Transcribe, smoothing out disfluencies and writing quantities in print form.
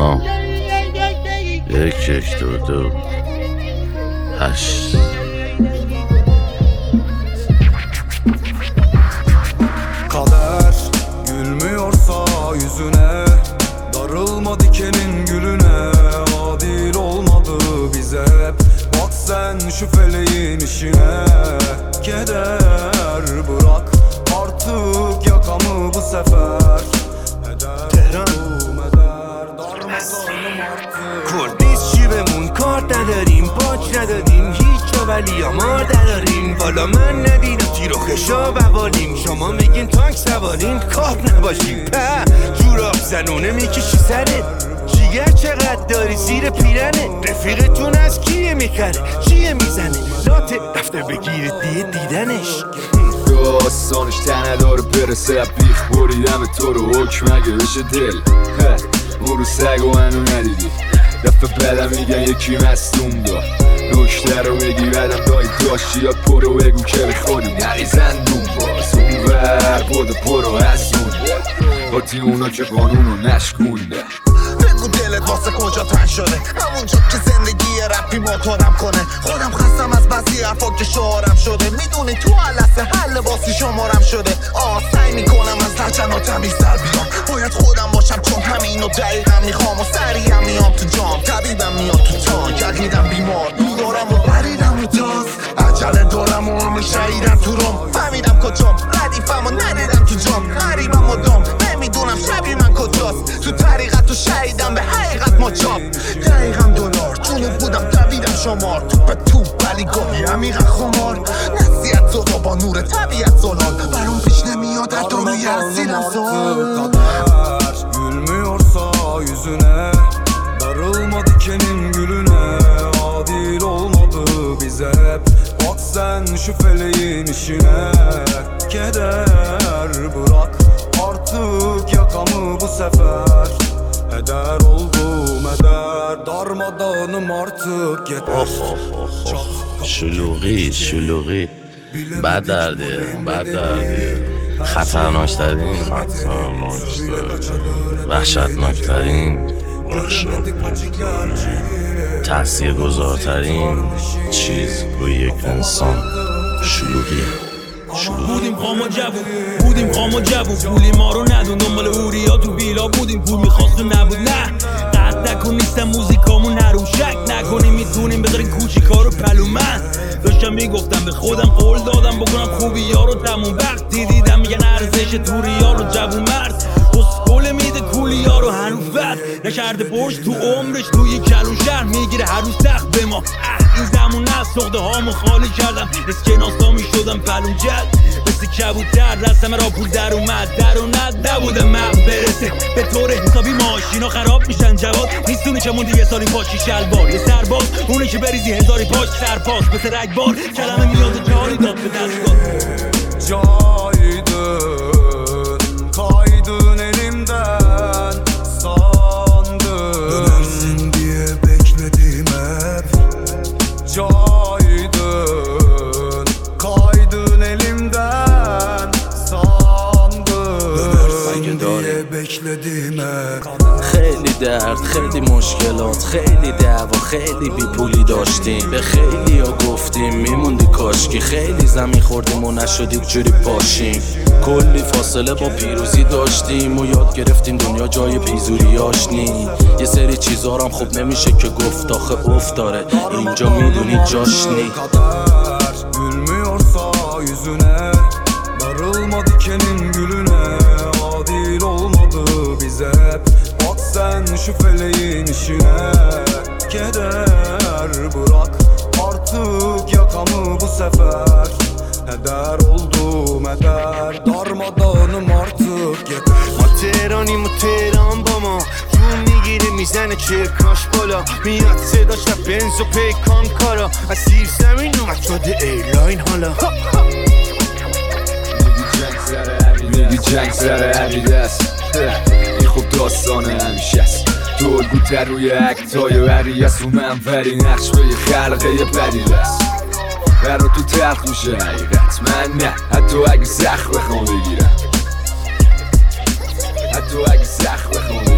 1 8 Kader gülmüyorsa yüzüne, darılma dikenin gülüne. Adil olmadı bize hep, bak sen şu feleğin işine. Keder bırak artık yakamı bu sefer. Heder darmadanım artık. کردیس جیبمون کار نداریم، باج ندادیم هیچ جا، ولی آمار نداریم. والا من ندیدم تیر و خشاب بوالیم، شما میگین تانک سوارین کار نباشیم. په جوراب زنونه میکشی سرت، جیگر چقدر داری زیر پیرنه. رفیقتون از کیه میخره چیه میزنه، لاته رفته بگیرید دیدنش. داستانش تنه داره برسه، بیخ بریدم تو رو حکم اگه بشه دل. برو سگ و منو ندیدی، دفعه بدم میگن یکی مستون دار. نکته رو بگی بدم دایی داشتی یا پرو بگو که بخوری نریزن دون باز. اون ور بوده پرو هستون باتی اونا که قانونو نشکونده. بگو دلت واسه کجا تن شده، همونجا که زندگی رپی موتورم کنه. خودم خستم از بعضی حرفا که شعارم شده، میدونی تو لحظه حل باسی شمارم شده. سعی میکنم از لجن و تمیز در بیام، باید خودم باشم چون همینو دقیقم میخوام. و سریعم میام تو جام، طبیبم میاد تو تانک، عقیدم بیمار دارم و بریدم رو تاز. عجله دارم و همه شهیدم تو روم، فهمیدم کجام ردیفم و ندیدم تو جام. غریبم مدام نمیدونم شبیه من کجاست، تو طریقت و شهیدم به حقیقت ما چاپ. دقیقم دلار جونو بودم دویدم شمار، توپ ولی گاهی عمیق خمار. نصیحت زدا با نور طبیعت زلال، برام پیش نمیاد حتی روی اصیلم سال. Kader gülmüyorsa yüzüne, darılma dikenin gülüne. Adil olmadı bize hep, bak sen şu feleğin işine. Keder bırak artık yakamı bu sefer. Heder oldum heder, darmadanım artık yeter. شلوغی بد درده خطرناکترین وحشتناکترین تاثیرگذارترین چیز روی یک انسان شلوغیه. بودیم خام و جوون پولی ما رو ندون، دنبال اوریا تو بیلا بودیم، پول میخواست و نبود. نه قد نکن نیستم موزیکامون نروم، شک نکنیم میتونیم بذاریم کوچیکا رو پلو. من داشتم میگفتم به خودم قول دادم بکنم خوبی ها رو تموم. وقتی دیدم میگن ارزش توریا رو جوون مرد اسکول میده کولی ها رو هنوز ود نکرده پرش تو عمرش توی کلون شهر میگیره هر روز تخت به ما. این زمون نه سخته هامو خالی کردم، اسکناسا میشدم پلون جد مثل کبوتر رسم را پول در اومد در و ند نبودم من برسه به طور حسابی ماشینا خراب میشن. جواد نیستونی که موندی یه سالی پاشی شلوار، یه سرباز اونه که بریزی هزاری پاش سرپاس مثل رگبار. کلمه میاد جاری داد به دستگاه. Caydın, kaydın elimden sandım, dönersin diye bekledim hep. Caydın, kaydın elimden sandım, dönersin diye bekledim hep. خیلی درد، خیلی مشکلات، خیلی دعوا، خیلی بی پولی داشتیم. به خیلی ها گفتیم میموندی کاشکی، خیلی زمین خوردیم و نشدیم جوری پاشیم. کلی فاصله با پیروزی داشتیم و یاد گرفتیم دنیا جای بیزوری آشنی. یه سری چیزا هم خوب نمیشه که گفت، آخه افت داره اینجا میدونی جاش نی. Kader gülmüyorsa yüzüne, darılma dikenin gülüne. Adil olmadı bize hep, bak sen şu feleğin işine. Keder bırak artık yakamı bu sefer. Heder oldum heder, darmadanım artık yeter. ما تهرانیم و تهران با ما جون میگیره میزنه چرکاش بالا، میاد صداش و بنز و پیکان کارا. از سیر زمین اومد شده ایرلاین حالا. میگی جنگ سر عقیدست، این خوب داستانه همیشه است. تو الگوتر روی اکتای وری است، رو منوری نقش به یه خلقه یه بدیل است. برا تو تلخ میشه حقیقت، من نه حتی اگه سخت بخوام بگیرم، حتی اگه سخت بخوام